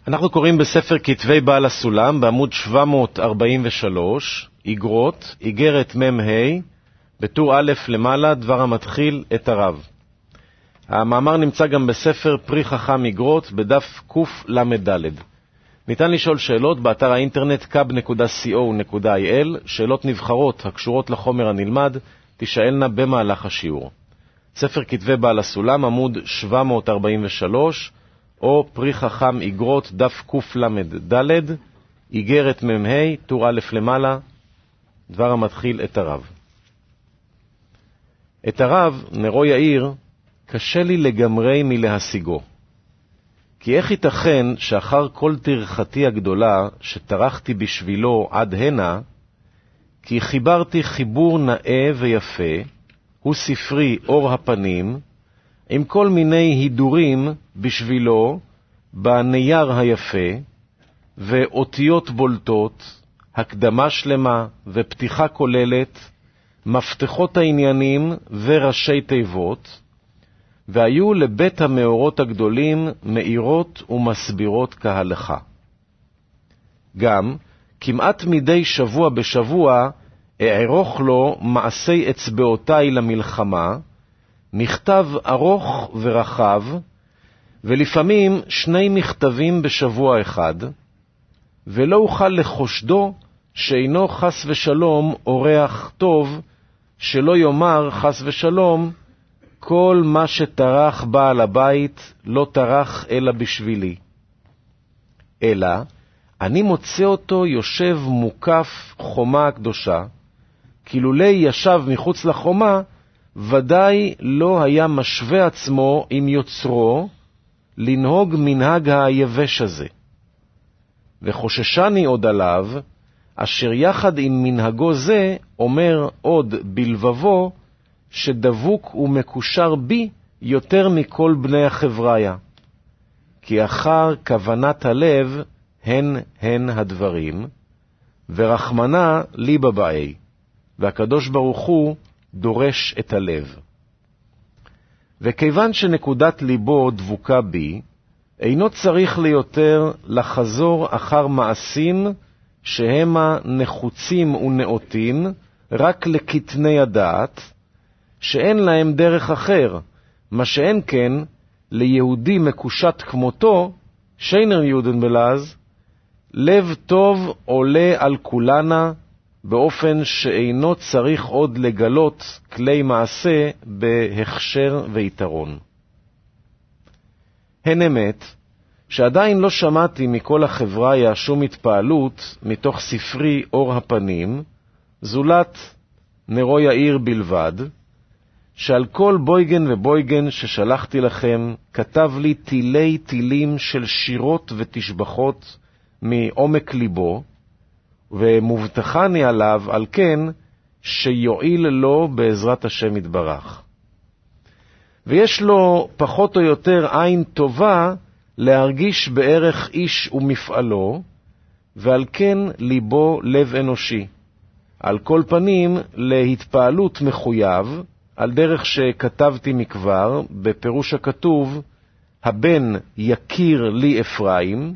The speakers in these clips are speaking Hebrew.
אנחנו קוראים בספר כתבי בעל הסולם בעמוד 743, איגרות, איגרת מ"ה, בטור א' למעלה, דבר המתחיל את הרב. המאמר נמצא גם בספר פרי חכם איגרות בדף קל"ד. ניתן לשאול שאלות באתר האינטרנט kab.co.il, שאלות נבחרות הקשורות לחומר הנלמד תשאלנה במהלך השיעור. ספר כתבי בעל הסולם עמוד 743, או פרי חכם איגרות דף קל"ד, איגרת מ"ה, טור א' למעלה, דבר המתחיל את הרב. את הרב, נרו יאיר, קשה לי לגמרי מלהשיגו. כי איך ייתכן שאחר כל תרחתי הגדולה שטרחתי בשבילו עד הנה, כי חיברתי חיבור נאה ויפה, הוא ספרי אור הפנים, עם כל מיני הידורים בשבילו בנייר היפה, ואותיות בולטות, הקדמה שלמה ופתיחה כוללת, מפתחות העניינים וראשי תיבות, והיו לבית המאורות הגדולים מאירות ומסבירות כהלכה. גם, כמעט מדי שבוע בשבוע, אערוך לו מעשי אצבעותיי למלחמה, מכתב ארוך ורחב, ולפעמים 2 מכתבים בשבוע אחד, ולא אוכל לחושדו שאינו חס ושלום אורח טוב, שלא יאמר חס ושלום, כל מה שטרח בעל הבית לא טרח אלא בשבילי. אלא, אני מוצא אותו יושב מוקף חומה הקדושה, כילולי ישב מחוץ לחומה, ודאי לא היה משווה עצמו עם יוצרו, לנהוג מנהג היבש הזה. וחוששני עוד עליו, אשר יחד עם מנהגו זה, אומר עוד בלבבו, שדבוק ומקושר בי יותר מכל בני החבריה. כי אחר כוונת הלב הן הדברים, ורחמנה לי בבאי, והקדוש ברוך הוא דורש את הלב. וכיוון שנקודת ליבו דבוקה בי, אינו צריך ליותר לחזור אחר מעשים שהמה נחוצים ונאותים רק לקטני הדעת, שאין להם דרך אחר, מה שאין כן ליהודי מקושט כמותו, שיינר יהודן בלעז, לב טוב עולה על כולנה, באופן שאינו צריך עוד לגלות כלי מעשה בהכשר ויתרון. הן אמת, שעדיין לא שמעתי מכל החבריה שום התפעלות מתוך ספרי אור הפנים, זולת נרו יאיר בלבד, שעל כל בויגן ובויגן ששלחתי לכם, כתב לי תילי תילים של שירות ותשבחות מעומק ליבו, ומובטחני עליו על כן שיועיל לו בעזרת השם יתברך. ויש לו פחות או יותר עין טובה להרגיש בערך איש ומפעלו, ועל כן ליבו לב אנושי. על כל פנים להתפעלות מחויב, על דרך שכתבתי מכבר בפירוש הכתוב, הבן יכיר לי אפרים,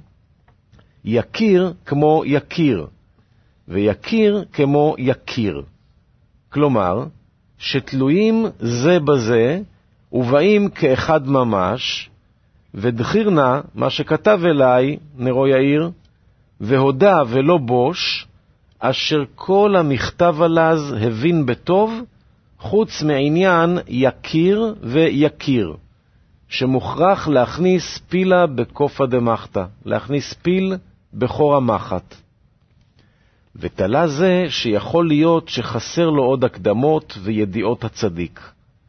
יכיר כמו יכיר, ויקיר כמו יקיר. כלומר, שתלויים זה בזה, ובאים כאחד ממש, ודחירנה, מה שכתב אליי, נרו יאיר, והודע ולא בוש, אשר כל המכתב עלז הבין בטוב, חוץ מעניין יקיר ויקיר, שמוכרח להכניס פילה בקופה דמחתה, להכניס פיל בחור המחת. ותלה זה שיכול להיות שחסר לו עוד הקדמות וידיעות הצדיק.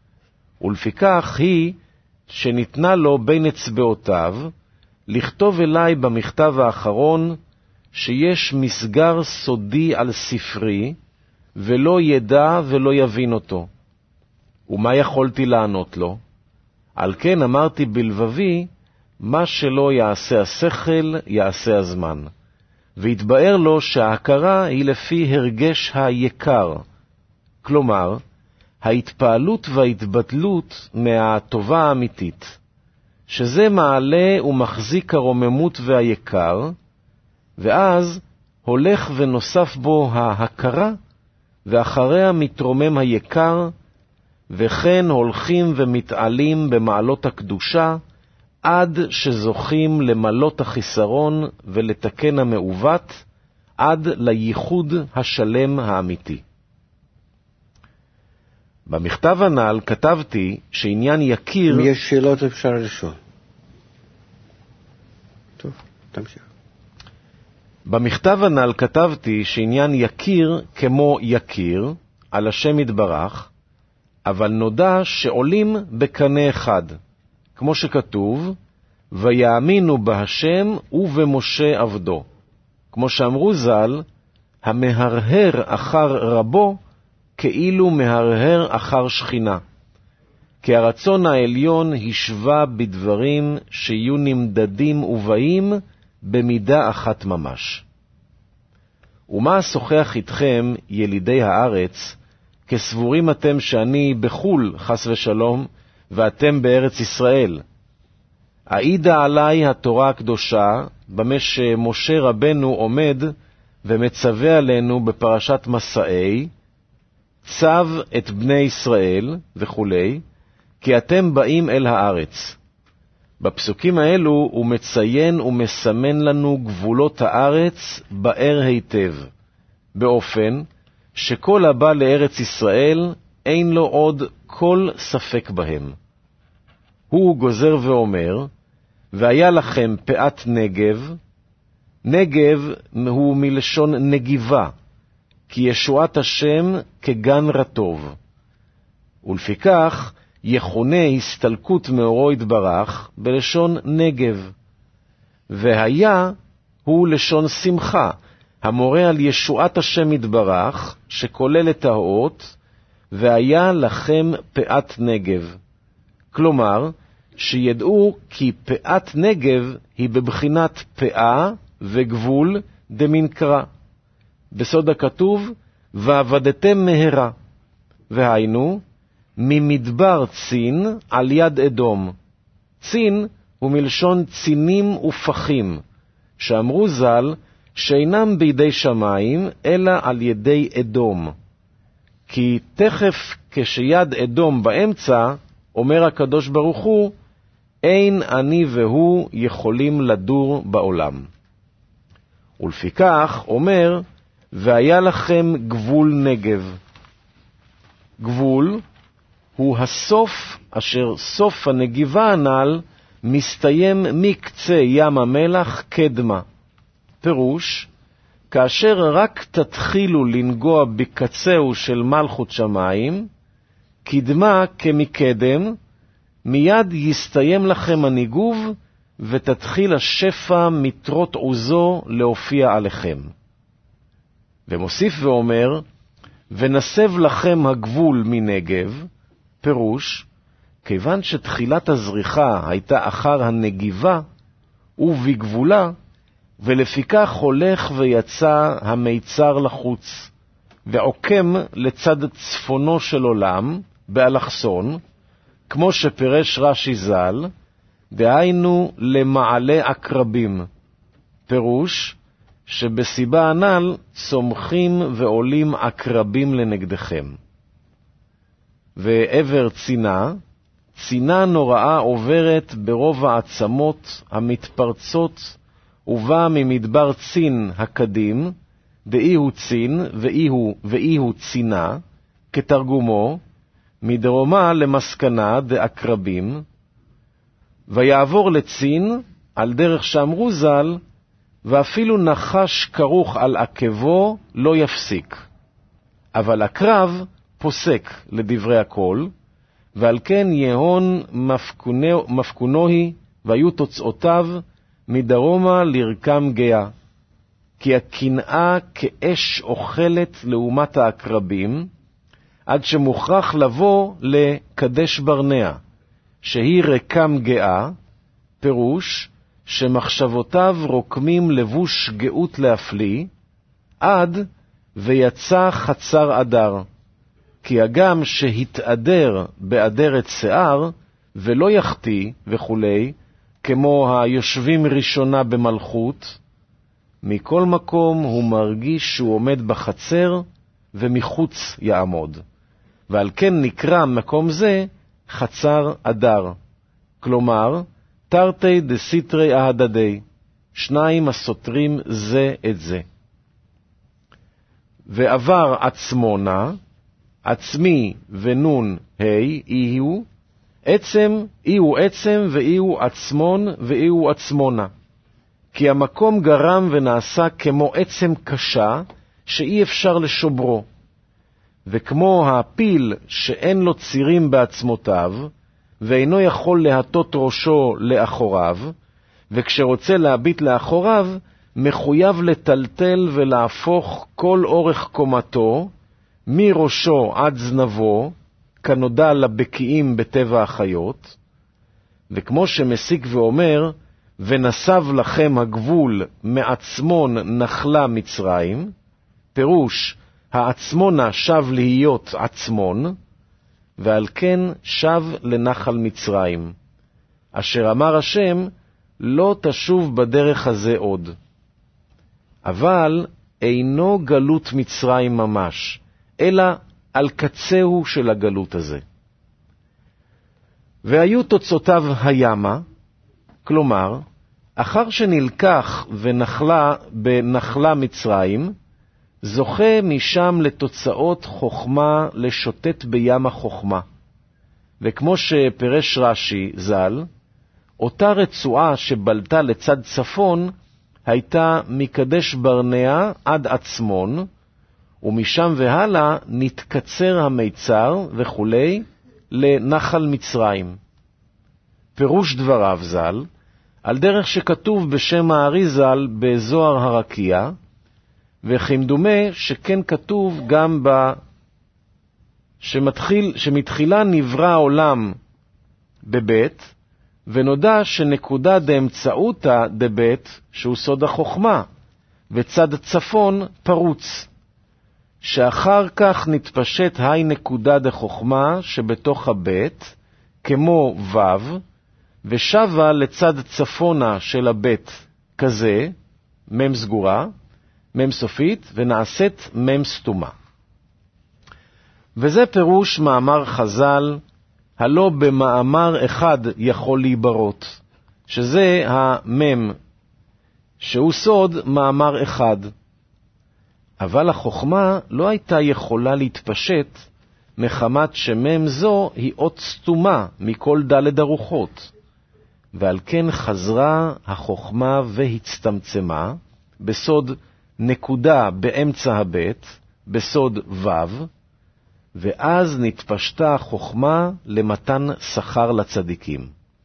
ולפיכך היא שניתנה לו בין אצבעותיו לכתוב אליי במכתב האחרון שיש מסגר סודי על ספרי, ולא ידע ולא יבין אותו. ומה יכולתי לענות לו? על כן אמרתי בלבבי, מה שלא יעשה השכל, יעשה הזמן. והתבאר לו שההכרה היא לפי הרגש היקר. כלומר, ההתפעלות וההתבטלות מהטובה האמיתית, שזה מעלה ומחזיק הרוממות והיקר, ואז הולך ונוסף בו ההכרה, ואחריה מתרומם היקר, וכן הולכים ומתעלים במעלות הקדושה, עד שזוכים למלות החיסרון ולתקן המעוות, עד לייחוד השלם האמיתי. במכתב הנ"ל כתבתי שעניין יקיר... אם יש שאלות אפשר לשאול. טוב, תמשיך. במכתב הנ"ל כתבתי שעניין יקיר כמו יקיר, על השם יתברך, אבל נודע שעולים בקנה אחד, כמו שכתוב, ויאמינו בהשם ובמשה עבדו. כמו שאמרו ז"ל, המהרהר אחר רבו, כאילו מהרהר אחר שכינה. כי הרצון העליון השווה בדברים שיהיו נמדדים ובאים במידה אחת ממש. ומה אשוחח איתכם, ילידי הארץ, כסבורים אתם שאני בחול, חס ושלום, ואתם בארץ ישראל? העידה עלי התורה הקדושה, במה שמשה רבנו עומד ומצווה עלינו בפרשת מסעי, צו את בני ישראל וכו', כי אתם באים אל הארץ. בפסוקים האלו הוא מציין ומסמן לנו גבולות הארץ באר היטב, באופן שכל הבא לארץ ישראל אין לו עוד כל ספק בהם. הוא גוזר ואומר, והיה לכם פאת נגב. נגב הוא מלשון נגיבה, כי ישועת השם כגן רטוב. ולפיכך יכונה הסתלקות מאורו יתברך בלשון נגב. והיה הוא לשון שמחה, המורה על ישועת השם יתברך, שכולל את האות, והיה לכם פאת נגב. כלומר, שידעו כי פאת נגב היא בבחינת פאה וגבול דמנקרא. בסוד הכתוב, ועבדתם מהרה, והיינו, ממדבר צין על יד אדום. צין הוא מלשון צינים ופחים, שאמרו ז"ל שאינם בידי שמיים, אלא על ידי אדום. כי תכף כשיד אדום באמצע, אומר הקדוש ברוך הוא, אין אני והוא יכולים לדור בעולם. ולפיכך אומר, והיה לכם גבול נגב. גבול הוא הסוף אשר סוף הנגיבה הנ"ל מסתיים מקצה ים המלח קדמה. פירוש, כאשר רק תתחילו לנגוע בקצהו של מלכות שמיים, קדמה כמקדם, מיד יסתיים לכם הניגוב, ותתחיל השפע מטרות עוזו להופיע עליכם. ומוסיף ואומר, ונסב לכם הגבול מנגב, פירוש, כיוון שתחילת הזריחה הייתה אחר הנגיבה ובגבולה, ולפיכך הולך ויצא המיצר לחוץ, ועוקם לצד צפונו של עולם, באלכסון, כמו שפרש רש"י ז"ל, דהיינו למעלה עקרבים. פירוש, שבסיבה הנ"ל צומחים ועולים עקרבים לנגדכם. ועבר צינה, צינה נוראה עוברת ברוב העצמות המתפרצות, ובא ממדבר צין הקדים, דאי הוא צין ואי הוא צינה, כתרגומו, מדרומה למסקנה דעקרבים, ויעבור לצין על דרך שאמרו ז"ל, ואפילו נחש כרוך על עקבו לא יפסיק. אבל הקרב פוסק לדברי הכל, ועל כן יהון מפקונוהי, והיו תוצאותיו מדרומה לרקם גאה. כי הקנאה כאש אוכלת לעומת העקרבים, עד שמוכרח לבוא לקדש ברנע, שהיא רקם גאה, פירוש שמחשבותיו רוקמים לבוש גאות להפליא, עד ויצא חצר אדר. כי הגם שהתאדר באדרת שיער, ולא יחטיא וכולי, כמו היושבים ראשונה במלכות, מכל מקום הוא מרגיש שהוא עומד בחצר ומחוץ יעמוד. ועל כן נקרא מקום זה חצר אדר. כלומר, תרתי דסיטרי אהדדי, שניים הסותרים זה את זה. ועבר עצמונה, עצמי ונון ה' יהיו, עצם יהיו עצם ויהיו עצמון ויהיו עצמונה. כי המקום גרם ונעשה כמו עצם קשה שאי אפשר לשוברו. וכמו הפיל שאין לו צירים בעצמותיו, ואינו יכול להטות ראשו לאחוריו, וכשרוצה להביט לאחוריו, מחויב לטלטל ולהפוך כל אורך קומתו, מראשו עד זנבו, כנודע לבקיאים בטבע החיות, וכמו שמסיק ואומר, ונסב לכם הגבול מעצמון נחלה מצרים, פירוש, העצמונה שב להיות עצמון, ועל כן שב לנחל מצרים, אשר אמר השם, לא תשוב בדרך הזה עוד. אבל אינו גלות מצרים ממש, אלא על קצהו של הגלות הזה. והיו תוצאותיו הימה, כלומר, אחר שנלקח ונחלה בנחלה מצרים, זוכה משם לתוצאות חוכמה לשוטט בים החוכמה. וכמו שפרש רש"י ז"ל, אותה רצועה שבלטה לצד צפון, הייתה מקדש ברנע עד עצמון, ומשם והלאה נתקצר המיצר וכו' לנחל מצרים. פירוש דבריו ז"ל, על דרך שכתוב בשם האריז"ל בזוהר הרקיע, וכמדומה שכן כתוב גם שמתחילה נברא העולם בבית, ונודע שנקודה דאמצעותא דבית, שהוא סוד החוכמה, וצד צפון פרוץ, שאחר כך נתפשט היי נקודה דחוכמה שבתוך הבית, כמו ו', ושבה לצד צפונה של הבית כזה, מם סגורה, מם סופית, ונעשית מם סתומה. וזה פירוש מאמר חז"ל, הלא במאמר אחד יכול להיברות, שזה המם, שהוא סוד מאמר אחד. אבל החוכמה לא הייתה יכולה להתפשט, מחמת שמם זו היא אות סתומה מכל דלת הרוחות. ועל כן חזרה החוכמה והצטמצמה, בסוד נקודה באמצע הבית, בסוד ו', ואז נתפשטה החוכמה למתן שכר לצדיקים.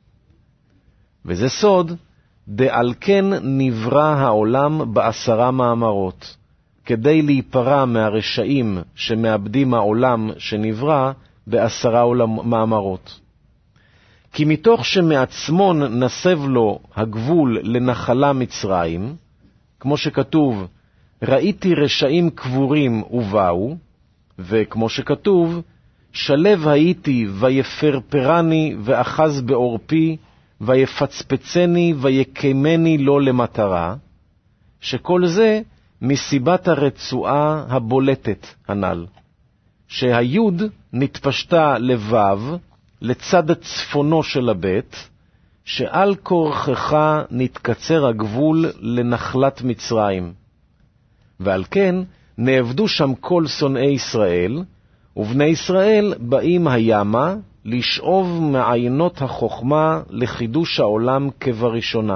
וזה סוד, דעל כן נברא העולם ב10 מאמרות, כדי להיפרע מהרשעים שמאבדים העולם שנברא ב10 מאמרות. כי מתוך שמעצמון נסב לו הגבול לנחלה מצרים, כמו שכתוב, ראיתי רשעים קבורים ובאו, וכמו שכתוב, שלב הייתי ויפרפרני ואחז בעורפי, ויפצפצני ויקמני לו למטרה, שכל זה מסיבת הרצועה הבולטת הנ"ל, שהיוד נתפשטה לבב לצד צפונו של הבית, שעל כורכך נתקצר הגבול לנחלת מצרים. ועל כן נעבדו שם כל שונאי ישראל, ובני ישראל באים הימה לשאוב מעיינות החוכמה לחידוש העולם כבראשונה.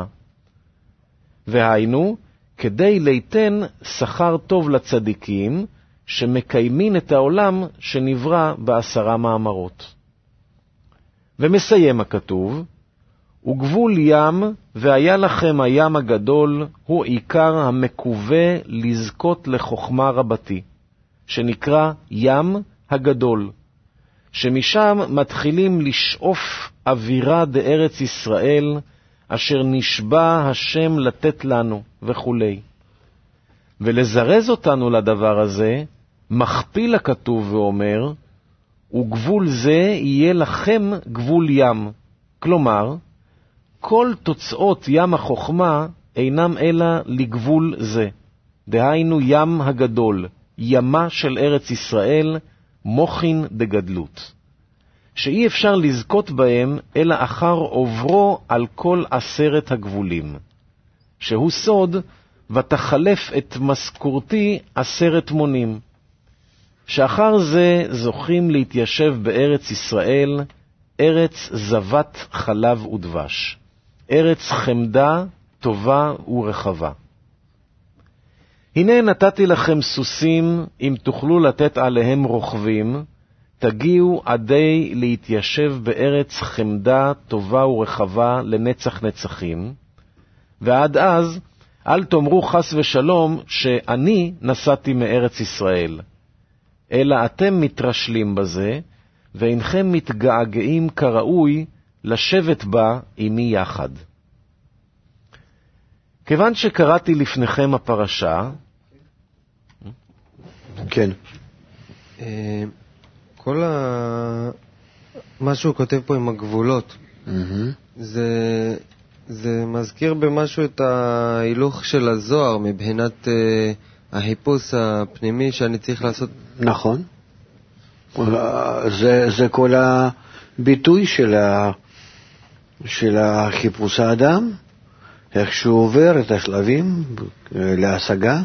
והיינו, כדי ליתן שכר טוב לצדיקים, שמקיימים את העולם שנברא ב10 מאמרות. ומסיים הכתוב, וגבול ים, והיה לכם הים הגדול, הוא עיקר המקווה לזכות לחוכמה רבתי, שנקרא ים הגדול, שמשם מתחילים לשאוף אווירה דארץ ישראל, אשר נשבע השם לתת לנו וכו'. ולזרז אותנו לדבר הזה, מכפיל הכתוב ואומר, וגבול זה יהיה לכם גבול ים. כלומר, כל תוצאות ים החוכמה אינם אלא לגבול זה, דהיינו ים הגדול, ימה של ארץ ישראל, מוכין דגדלות, שאי אפשר לזכות בהם אלא אחר עוברו על כל 10 הגבולים, שהוא סוד ותחלף את משכורתי 10 מונים, שאחר זה זוכים להתיישב בארץ ישראל, ארץ זבת חלב ודבש, ארץ חמדה, טובה ורחבה. הנה נתתי לכם סוסים, אם תוכלו לתת עליהם רוכבים, תגיעו עדי להתיישב בארץ חמדה, טובה ורחבה לנצח נצחים, ועד אז אל תאמרו חס ושלום שאני נסעתי מארץ ישראל, אלא אתם מתרשלים בזה, ואינכם מתגעגעים כראוי לשבת בה עמי יחד. כיוון שקראתי לפניכם הפרשה, כן. כל מה שהוא כותב פה עם הגבולות, זה מזכיר במשהו את ההילוך של הזוהר מבחינת החיפוש הפנימי שאני צריך לעשות. נכון. זה כל הביטוי של החיפוש האדם, איך שהוא עובר את השלבים להשגה.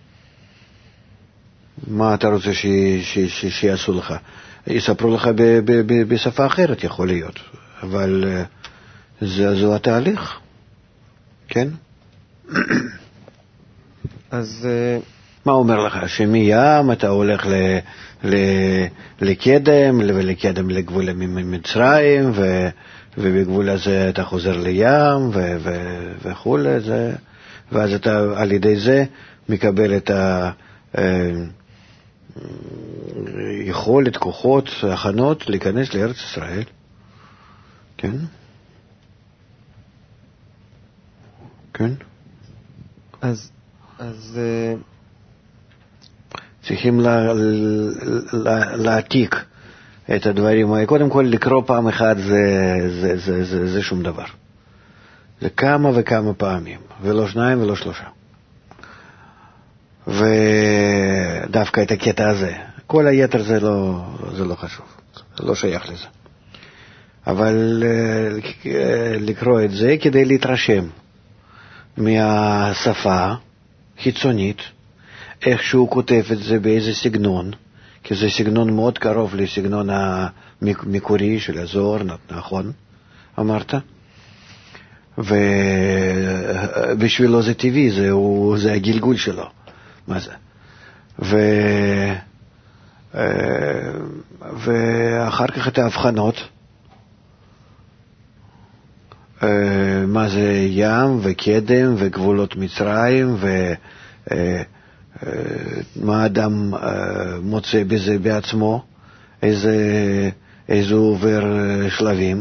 מה אתה רוצה שיעשו לך? יספרו לך בשפה אחרת, יכול להיות, אבל זו התהליך, כן? אז מה אומר לך? שמים אתה הולך לקדם, ולקדם לגבול ממצרים, ובגבול הזה אתה חוזר לים, וכו', ואז אתה על ידי זה מקבל את יכולת, כוחות, הכנות להיכנס לארץ ישראל. כן? כן? אז צריכים להעתיק את הדברים. קודם כל לקרוא פעם אחת זה שום דבר. זה כמה וכמה פעמים, ולא 2 ולא 3. ודווקא את הקטע הזה. כל היתר זה לא חשוב, זה לא שייך לזה. אבל לקרוא את זה כדי להתרשם מהשפה חיצונית, איך שהוא כותב את זה, באיזה סגנון, כי זה סגנון מאוד קרוב לסגנון המקורי של הזוהר, נכון? אמרת? ובשבילו זה טבעי, זה הגלגול שלו. מה זה? ואחר כך את ההבחנות, מה זה ים וקדם וגבולות מצרים, מה אדם מוצא בזה בעצמו, איזה עובר שלבים,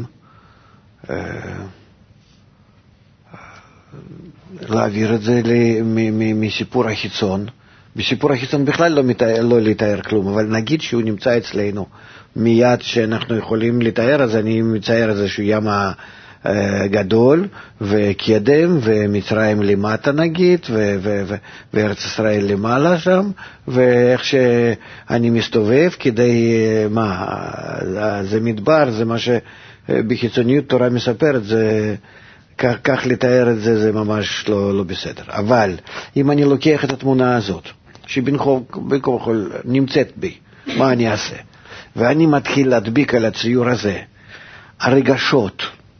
להעביר את זה מסיפור החיצון. בסיפור החיצון בכלל לא לתאר כלום, אבל נגיד שהוא נמצא אצלנו מיד שאנחנו יכולים לתאר, אז אני מצייר איזשהו ים גדול וקדם ומצרים למטה נגיד, וארץ ישראל למעלה שם, ואיך שאני מסתובב כדי, זה מדבר, זה מה שבחיצוניות תורה מספרת, זה כך לתאר את זה, זה ממש לא בסדר. אבל אם אני לוקח את התמונה הזאת, שבין כה נמצאת בי, מה אני אעשה? ואני מתחיל להדביק על הציור הזה הרגשות,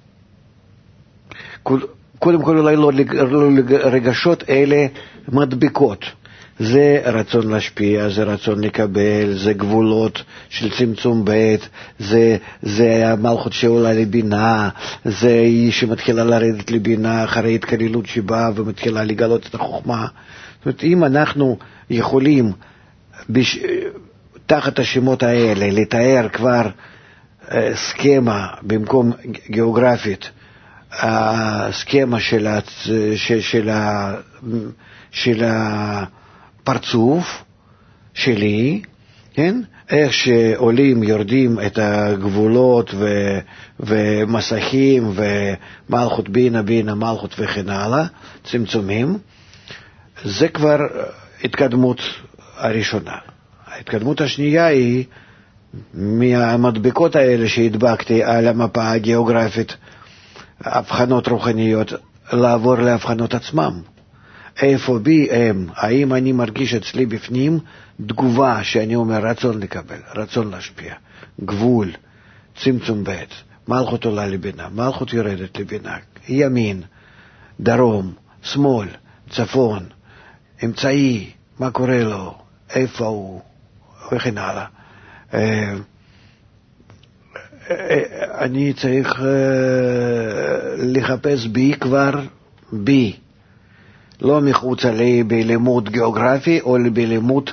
קודם כל אולי לא רגשות, אלה מדביקות. זה רצון להשפיע, זה רצון לקבל, זה גבולות של צמצום בית, זה המלכות שעולה לבינה, זה היא שמתחילה לרדת לבינה אחרי התקללות שבאה ומתחילה לגלות את החוכמה. זאת אומרת, אם אנחנו יכולים תחת השמות האלה לתאר כבר סכמה במקום גיאוגרפית, הסכמה של הפרצוף שלי, כן? איך שעולים, יורדים את הגבולות ומסכים ומלכות בינה בינה מלכות וכן הלאה, צמצומים, זה כבר התקדמות הראשונה. ההתקדמות השנייה היא מהמדבקות האלה שהדבקתי על המפה הגיאוגרפית, הבחנות רוחניות, לעבור להבחנות עצמם. איפה בי הם, האם אני מרגיש אצלי בפנים תגובה שאני אומר רצון לקבל, רצון להשפיע, גבול, צמצום ב', מלכות עולה לבינה, מלכות יורדת לבינה, ימין, דרום, שמאל, צפון, אמצעי, מה קורה לו, איפה הוא, וכן הלאה. אני צריך לחפש בי כבר בי, לא מחוצה לי בלימוד גיאוגרפי או בלימוד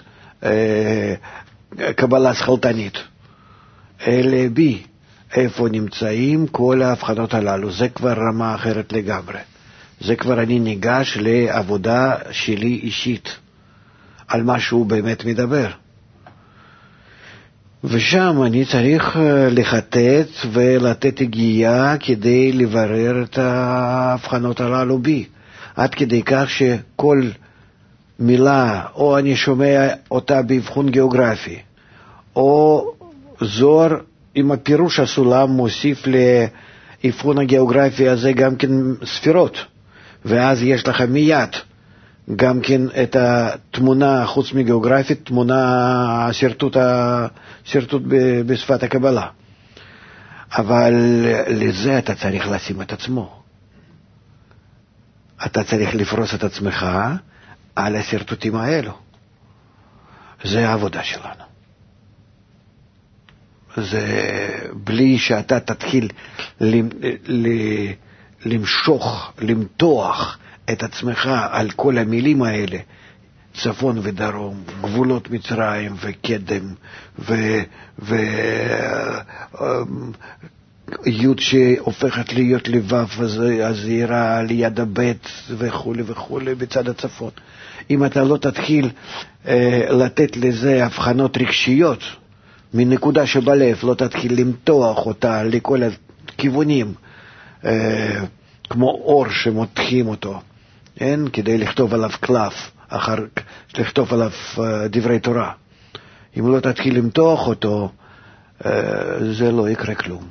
קבלה שכלתנית, אלא בי, איפה נמצאים כל ההבחנות הללו. זה כבר רמה אחרת לגמרי. זה כבר אני ניגש לעבודה שלי אישית, על מה שהוא באמת מדבר. ושם אני צריך לחטט ולתת הגיעה כדי לברר את ההבחנות הללו בי. עד כדי כך שכל מילה, או אני שומע אותה באבחון גיאוגרפי, או זוהר עם הפירוש הסולם מוסיף לאבחון הגיאוגרפי הזה גם כן ספירות, ואז יש לך מיד גם כן את התמונה, חוץ מגיאוגרפית, תמונה, שרטוט בשפת הקבלה. אבל לזה אתה צריך לשים את עצמו. אתה צריך לפרוס את עצמך על השרטוטים האלו. זה העבודה שלנו. זה בלי שאתה תתחיל למשוך, למתוח את עצמך על כל המילים האלה, צפון ודרום, גבולות מצרים וקדם י' שהופכת להיות לבב הזעירה ליד הבית וכו' וכו' בצד הצפון. אם אתה לא תתחיל לתת לזה הבחנות רגשיות מנקודה שבלב, לא תתחיל למתוח אותה לכל הכיוונים, כמו אור שמותחים אותו, אין? כדי לכתוב עליו קלף, לכתוב עליו דברי תורה. אם לא תתחיל למתוח אותו, זה לא יקרה כלום.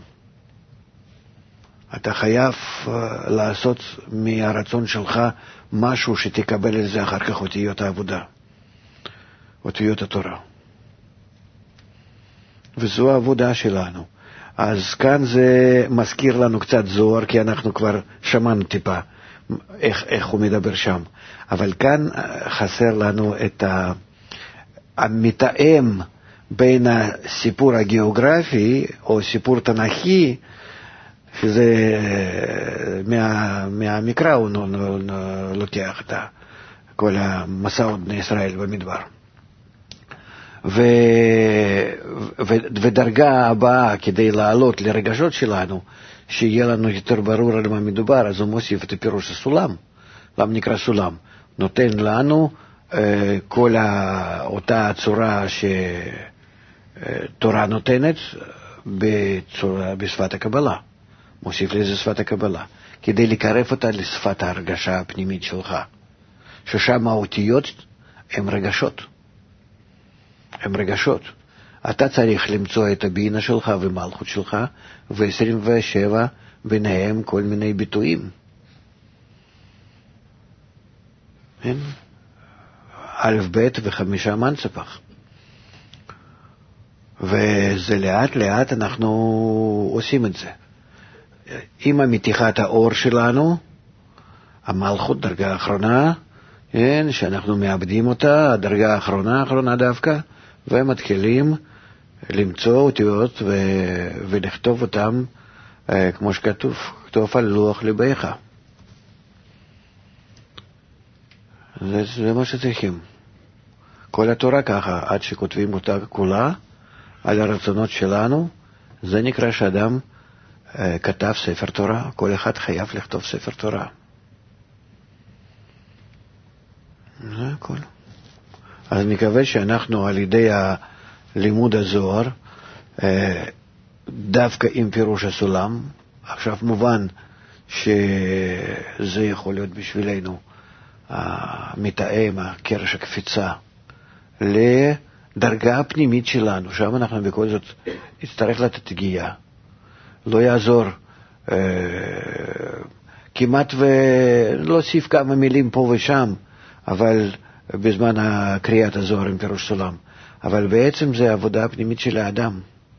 אתה חייב לעשות מהרצון שלך משהו שתקבל את זה אחר כך אותיות העבודה, אותיות התורה. וזו העבודה שלנו. אז כאן זה מזכיר לנו קצת זוהר, כי אנחנו כבר שמענו טיפה איך הוא מדבר שם. אבל כאן חסר לנו את המתאם בין הסיפור הגיאוגרפי או סיפור תנכי, שזה מהמקרא הוא לוקח את כל המסעות בני ישראל במדבר. ודרגה הבאה כדי לעלות לרגשות שלנו, שיהיה לנו יותר ברור על מה מדובר, אז הוא מוסיף את הפירוש הסולם. למה נקרא סולם? נותן לנו כל אותה צורה שתורה נותנת בשפת הקבלה. מוסיף לזה שפת הקבלה, כדי לקרב אותה לשפת ההרגשה הפנימית שלך, ששם האותיות הן רגשות. הן רגשות. אתה צריך למצוא את הבינה שלך ומלכות שלך, ו27 ביניהם כל מיני ביטויים. כן? א' ב' ו5 מנצפח. וזה לאט לאט אנחנו עושים את זה. עם המתיחת האור שלנו, המלכות, דרגה האחרונה, כן, שאנחנו מאבדים אותה, הדרגה האחרונה דווקא, ומתחילים למצוא אותיות ולכתוב אותם כמו שכתוב, כתוב על לוח ליבך. זה מה שצריכים. כל התורה ככה, עד שכותבים אותה כולה על הרצונות שלנו, זה נקרא שאדם כתב ספר תורה. כל אחד חייב לכתוב ספר תורה. זה הכל. אז מקווה שאנחנו על ידי לימוד הזוהר, דווקא עם פירוש הסולם. עכשיו מובן שזה יכול להיות בשבילנו המתאם, הקרש הקפיצה לדרגה הפנימית שלנו, שם אנחנו בכל זאת נצטרך לתת הגיעה. לא יעזור כמעט ולהוסיף כמה מילים פה ושם, אבל בזמן הקריאת הזוהר עם פירוש סולם, אבל בעצם זה העבודה הפנימית של האדם.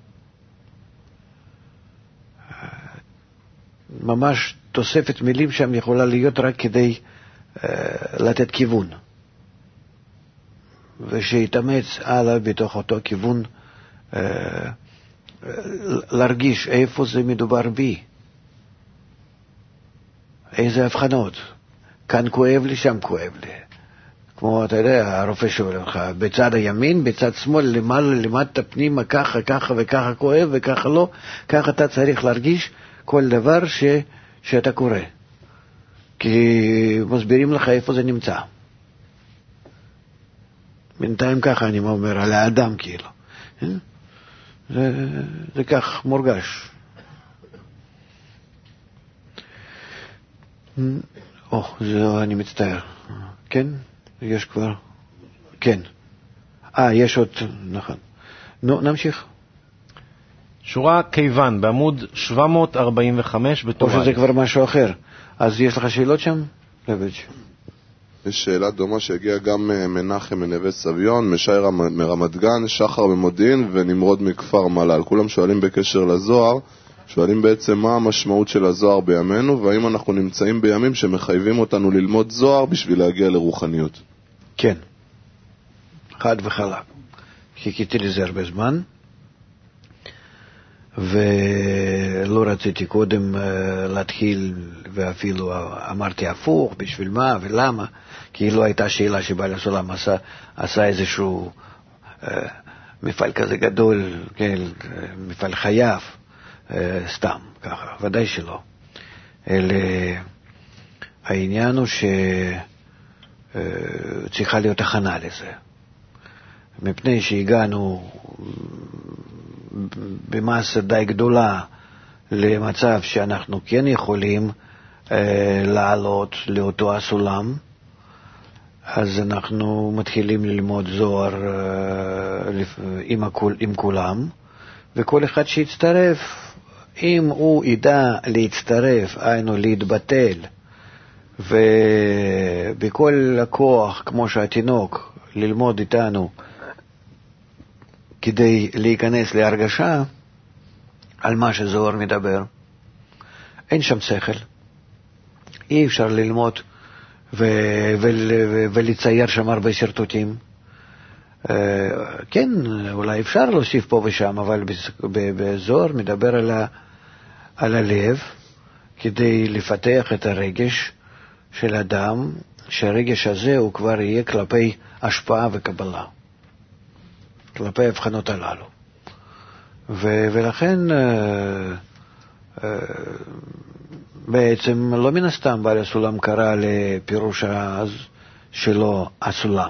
ממש תוספת מילים שם יכולה להיות רק כדי לתת כיוון, ושיתאמץ הלאה בתוך אותו כיוון, להרגיש איפה זה מדובר בי, איזה הבחנות, כאן כואב לי, שם כואב לי. כמו אתה יודע, הרופא שואל לך, בצד הימין, בצד שמאל, למעלה, למטה, פנימה, ככה, ככה וככה כואב וככה לא, ככה אתה צריך להרגיש כל דבר שאתה קורא. כי מסבירים לך איפה זה נמצא. בינתיים ככה אני אומר על האדם כאילו. זה כך מורגש. זהו, אני מצטער. כן? יש כבר? כן. יש עוד, נכון. נו, נמשיך. שורה כיוון, בעמוד 745 בטור א'. או שזה כבר משהו אחר. אז יש לך שאלות שם? לבץ'. יש שאלה דומה שהגיעה גם מנחם מנווה סביון, משיירה מרמת גן, שחר במודיעין ונמרוד מכפר מלל. כולם שואלים בקשר לזוהר, שואלים בעצם מה המשמעות של הזוהר בימינו, והאם אנחנו נמצאים בימים שמחייבים אותנו ללמוד זוהר בשביל להגיע לרוחניות. כן, חד וחלק. חיכיתי לזה הרבה זמן, ולא רציתי קודם להתחיל, ואפילו אמרתי הפוך, בשביל מה ולמה, כי לא הייתה שאלה שבעל הסולם עשה איזשהו מפעל כזה גדול, כן, מפעל חייו, סתם, ככה, ודאי שלא. אלא העניין הוא שצריכה להיות הכנה לזה. מפני שהגענו במסה די גדולה למצב שאנחנו כן יכולים לעלות לאותו הסולם, אז אנחנו מתחילים ללמוד זוהר עם כולם, וכל אחד שיצטרף, אם הוא ידע להצטרף, היינו להתבטל, ובכל הכוח, כמו שהתינוק, ללמוד איתנו, כדי להיכנס להרגשה על מה שזוהר מדבר, אין שם שכל. אי אפשר ללמוד ולצייר שם הרבה שרטוטים. כן, אולי אפשר להוסיף פה ושם, אבל בזוהר מדבר על הלב, כדי לפתח את הרגש של אדם, שהרגש הזה הוא כבר יהיה כלפי השפעה וקבלה, כלפי הבחנות הללו. ולכן בעצם לא מן הסתם בעל הסולם קרא לפירוש שלו הסולם,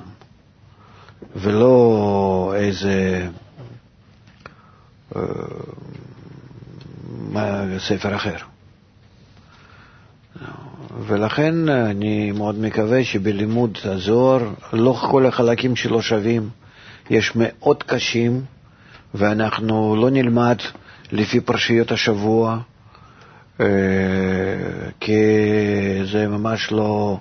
ולא איזה ספר אחר. ולכן אני מאוד מקווה שבלימוד הזוהר לא כל החלקים שלו שווים, יש מאוד קשים, ואנחנו לא נלמד לפי פרשיות השבוע, כי זה ממש לא,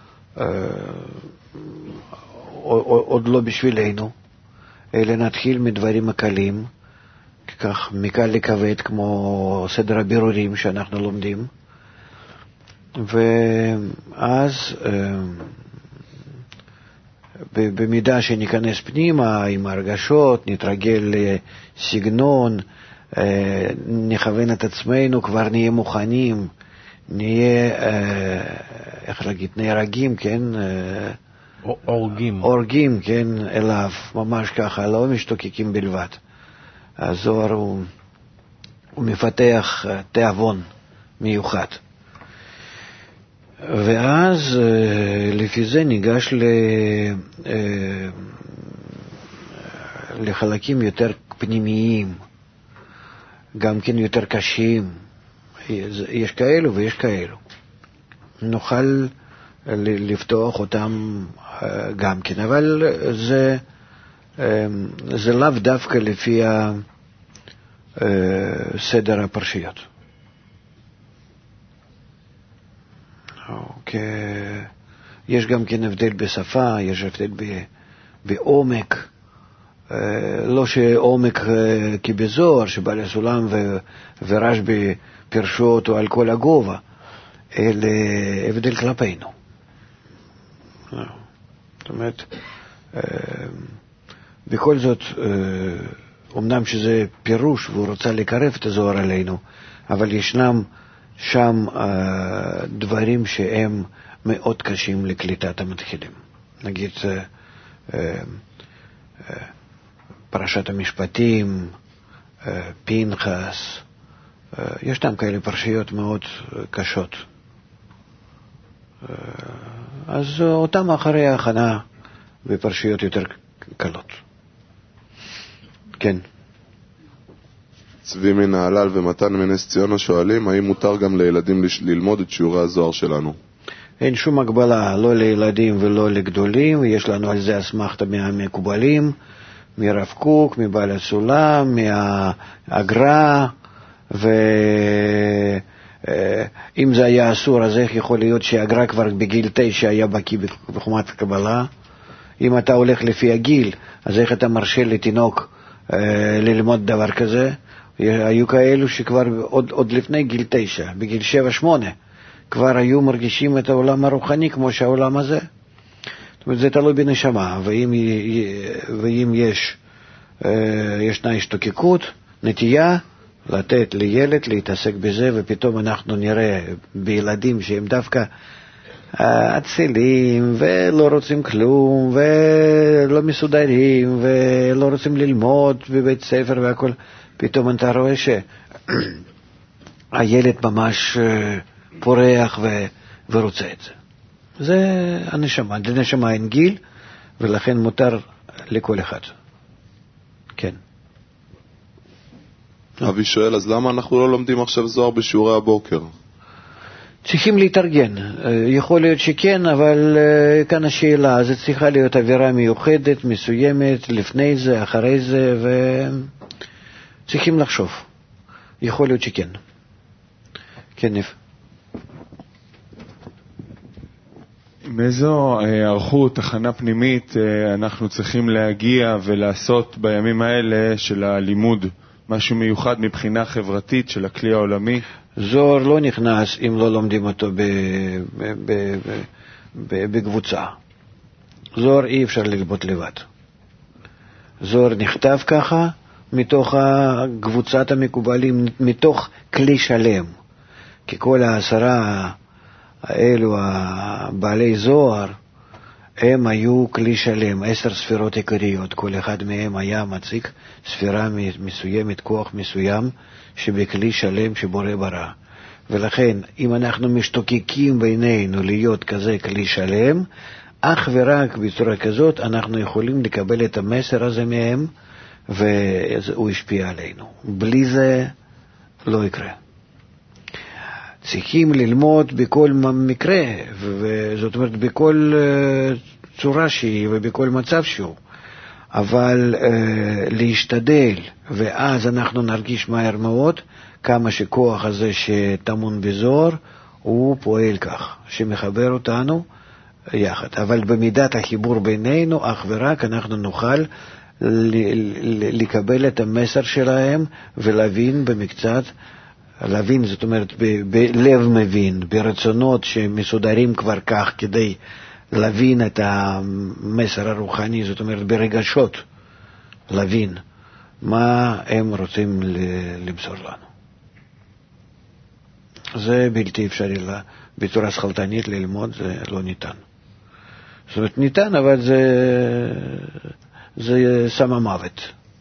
עוד לא בשבילנו, אלא נתחיל מדברים הקלים, כך מקל לכבד, כמו סדר הבירורים שאנחנו לומדים, ואז במידה שניכנס פנימה עם הרגשות, נתרגל לסגנון, נכוון את עצמנו, כבר נהיה מוכנים, נהיה, איך להגיד, נהרגים, כן? אורגים, כן, אליו, ממש ככה, לא משתוקקים בלבד. הזוהר הוא מפתח תיאבון מיוחד. ואז לפי זה ניגש לחלקים יותר פנימיים, גם כן יותר קשים. יש כאלו ויש כאלו. נוכל לפתוח אותם גם כן, אבל זה לאו דווקא לפי סדר הפרשיות. יש גם כן הבדל בשפה, יש הבדל בעומק, לא שעומק כבזוהר, שבעל הסולם ורשב"י פירשו אותו על כל הגובה, אלא הבדל כלפינו. זאת אומרת, בכל זאת, אמנם שזה פירוש והוא רוצה לקרב את הזוהר עלינו, אבל ישנם שם דברים שהם מאוד קשים לקליטת המתחילים. נגיד פרשת המשפטים, פנחס, ישנם כאלה פרשיות מאוד קשות. אז אותם אחרי ההכנה בפרשיות יותר קלות. כן. צבי מנהלל ומתן מנס ציונה שואלים, האם מותר גם לילדים ללמוד את שיעורי הזוהר שלנו? אין שום הגבלה, לא לילדים ולא לגדולים, ויש לנו על זה אסמכתה מהמקובלים, מרב קוק, מבעל הסולם, מהאגרה, ואם זה היה אסור, אז איך יכול להיות שהאגרה כבר בגיל 9 היה בקיא בחומת הקבלה? אם אתה הולך לפי הגיל, אז איך אתה מרשה לתינוק ללמוד דבר כזה? היו כאלו שכבר עוד לפני גיל 9, בגיל 7-8, כבר היו מרגישים את העולם הרוחני כמו שהעולם הזה. זאת אומרת, זה תלוי בנשמה, ואם ישנה השתוקקות, נטייה, לתת לילד להתעסק בזה, ופתאום אנחנו נראה בילדים שהם דווקא עצלים, ולא רוצים כלום, ולא מסודרים, ולא רוצים ללמוד בבית ספר והכל, פתאום אתה רואה שהילד ממש פורח ורוצה את זה. זה הנשמה, לנשמה אין גיל, ולכן מותר לכל אחד. כן. אבי שואל, אז למה אנחנו לא לומדים עכשיו זוהר בשיעורי הבוקר? צריכים להתארגן. יכול להיות שכן, אבל כאן השאלה, זה צריכה להיות אווירה מיוחדת, מסוימת, לפני זה, אחרי זה, וצריכים לחשוב. יכול להיות שכן. כן, נף. עם איזו ערכות, הכנה פנימית, אנחנו צריכים להגיע ולעשות בימים האלה של הלימוד, משהו מיוחד מבחינה חברתית של הכלי העולמי? זוהר לא נכנס אם לא לומדים אותו בקבוצה. זוהר אי אפשר ללמוד לבד. זוהר נכתב ככה מתוך קבוצת המקובלים, מתוך כלי שלם. כי כל 10 האלו בעלי זוהר, הם היו כלי שלם, 10 ספירות עיקריות, כל אחד מהם היה מציג ספירה מסוימת, כוח מסוים, שבכלי שלם שבורא ברא. ולכן, אם אנחנו משתוקקים בינינו להיות כזה כלי שלם, אך ורק בצורה כזאת אנחנו יכולים לקבל את המסר הזה מהם, והוא ישפיע עלינו. בלי זה לא יקרה. צריכים ללמוד בכל מקרה, וזאת אומרת בכל צורה שהיא ובכל מצב שהוא, אבל להשתדל, ואז אנחנו נרגיש מהר מאוד כמה שכוח הזה שטמון בזוהר הוא פועל כך, שמחבר אותנו יחד. אבל במידת החיבור בינינו, אך ורק אנחנו נוכל לקבל את המסר שלהם ולהבין במקצת, להבין, זאת אומרת, בלב מבין, ברצונות שמסודרים כבר כך כדי להבין את המסר הרוחני, זאת אומרת, ברגשות, להבין מה הם רוצים למסור לנו. זה בלתי אפשרי בצורה שכלתנית ללמוד, זה לא ניתן. זאת אומרת, ניתן, אבל זה סם המוות.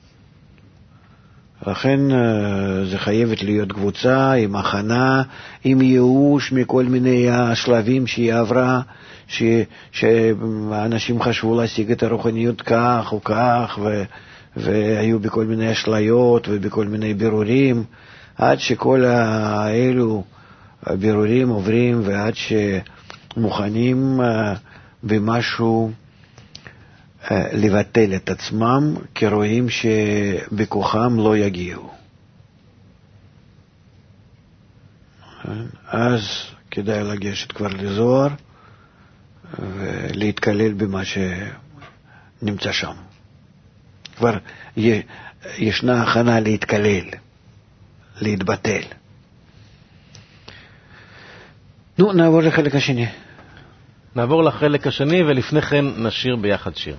לכן זה חייבת להיות קבוצה עם הכנה, עם ייאוש מכל מיני השלבים שהיא עברה, שאנשים חשבו להשיג את הרוחניות כך או כך, והיו בכל מיני אשליות ובכל מיני בירורים, עד שכל האלו בירורים עוברים ועד שמוכנים במשהו לבטל את עצמם, כי רואים שבכוחם לא יגיעו. אז כדאי לגשת כבר לזוהר ולהתקלל במה שנמצא שם. כבר ישנה הכנה להתקלל, להתבטל. נו, נעבור לחלק השני. נעבור לחלק השני, ולפני כן נשיר ביחד שיר.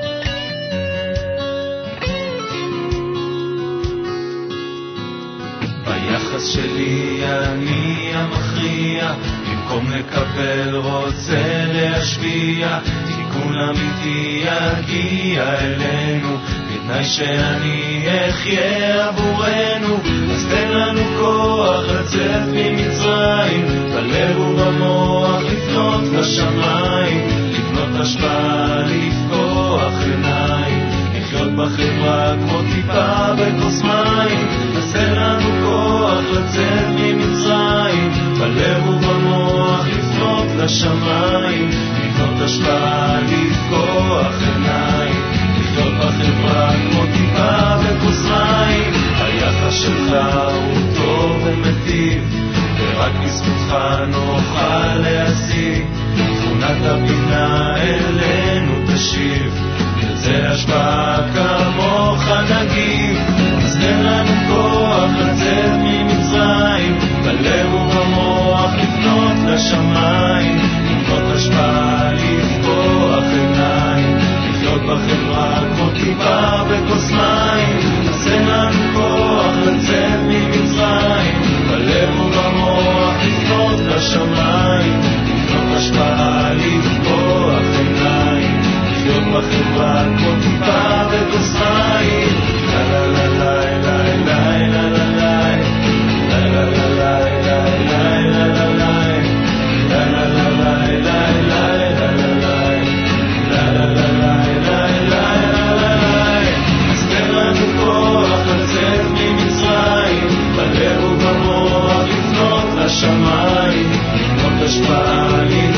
ביחס שלי אני המכריע, במקום לקבל רוצה להשפיע, תיקון אמיתי יגיע אלינו, בתנאי שאני אחיה עבורנו. אז תן לנו כוח לצאת ממצרים, בלב ובמוח לפנות לשמיים, לבנות השפעה, לפקוח עיניים, לחיות בחברה כמו טיפה בכוס מים. אז תן לנו כוח לצאת ממצרים, בלב ובמוח לפנות לשמיים, לבנות השפעה, לפקוח עיניים, לחיות בחברה כמו טיפה בכוס מים. היחס שלך הוא טוב ומטיב, ורק בזכותך נוכל להשיג, תכונת הבינה אלינו תשיב, נרצה השפעה כמוך נגיב. אז תן לנו כוח לצאת ממצרים, בלב ובמוח לפנות לשמיים, לבנות השפעה, לפקוח עיניים, לחיות בחברה כמו טיפה בכוס מים. אז תן לנו כוח לצאת ממצרים, בלב ובמוח לפנות לשמיים, לבנות השפעה, לפקוח עיניים, לחיות בחברה כמו טיפה בכוס מים. לה לה לה לה לה לה לה לה לה השמיים, לבנות השפעה,